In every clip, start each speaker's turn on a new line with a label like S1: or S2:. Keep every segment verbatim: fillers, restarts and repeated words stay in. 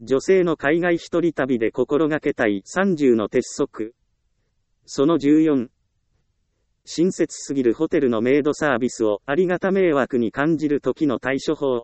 S1: 女性の海外一人旅で心がけたいさんじゅうの鉄則。そのじゅうよん。親切すぎるホテルのメイドサービスをありがた迷惑に感じる時の対処法。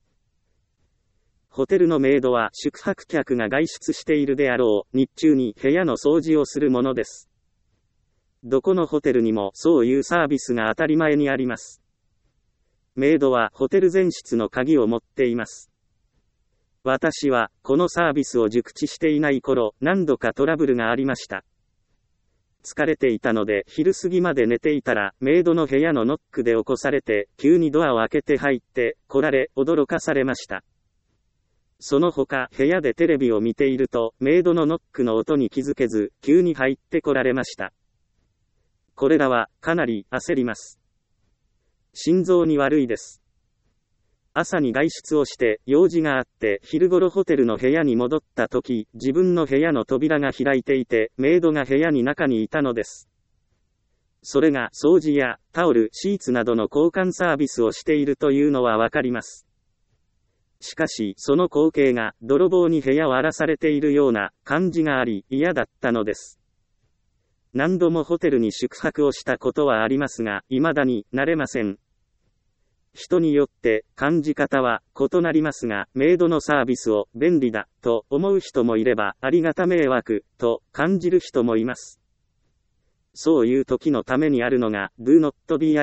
S1: ホテルのメイドは宿泊客が外出しているであろう日中に部屋の掃除をするものです。どこのホテルにもそういうサービスが当たり前にあります。メイドはホテル全室の鍵を持っています。私はこのサービスを熟知していない頃、何度かトラブルがありました。疲れていたので昼過ぎまで寝ていたら、メイドの部屋のノックで起こされて、急にドアを開けて入って来られ、驚かされました。その他、部屋でテレビを見ていると、メイドのノックの音に気づけず、急に入って来られました。これらは、かなり焦ります。心臓に悪いです。朝に外出をして、用事があって、昼頃ホテルの部屋に戻った時、自分の部屋の扉が開いていて、メイドが部屋に中にいたのです。それが、掃除や、タオル、シーツなどの交換サービスをしているというのはわかります。しかし、その光景が、泥棒に部屋を荒らされているような、感じがあり、嫌だったのです。何度もホテルに宿泊をしたことはありますが、未だに、慣れません。人によって感じ方は異なりますが、メイドのサービスを便利だと思う人もいれば、ありがた迷惑と感じる人もいます。そういう時のためにあるのが Do not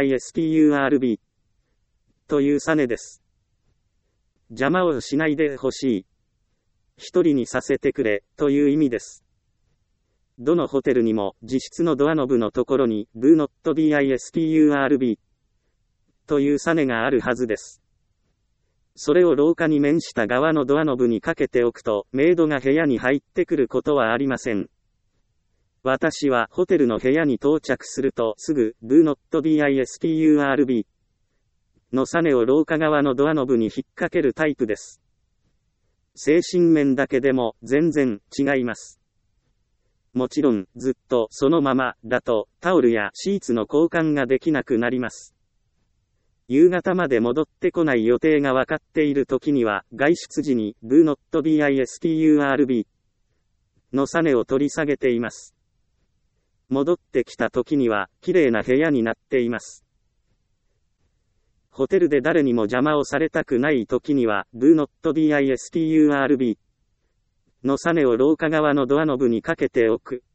S1: disturb というサネです。邪魔をしないでほしい。一人にさせてくれという意味です。どのホテルにも自室のドアノブのところに Do not disturbというサネがあるはずです。それを廊下に面した側のドアノブにかけておくと、メイドが部屋に入ってくることはありません。私はホテルの部屋に到着するとすぐ Do not disturb のサネを廊下側のドアノブに引っ掛けるタイプです。精神面だけでも全然違います。もちろんずっとそのままだとタオルやシーツの交換ができなくなります。夕方まで戻ってこない予定が分かっている時には、外出時に Do not disturb のサネを取り下げています。戻ってきた時には、綺麗な部屋になっています。ホテルで誰にも邪魔をされたくない時には、Do not disturb のサネを廊下側のドアノブにかけておく。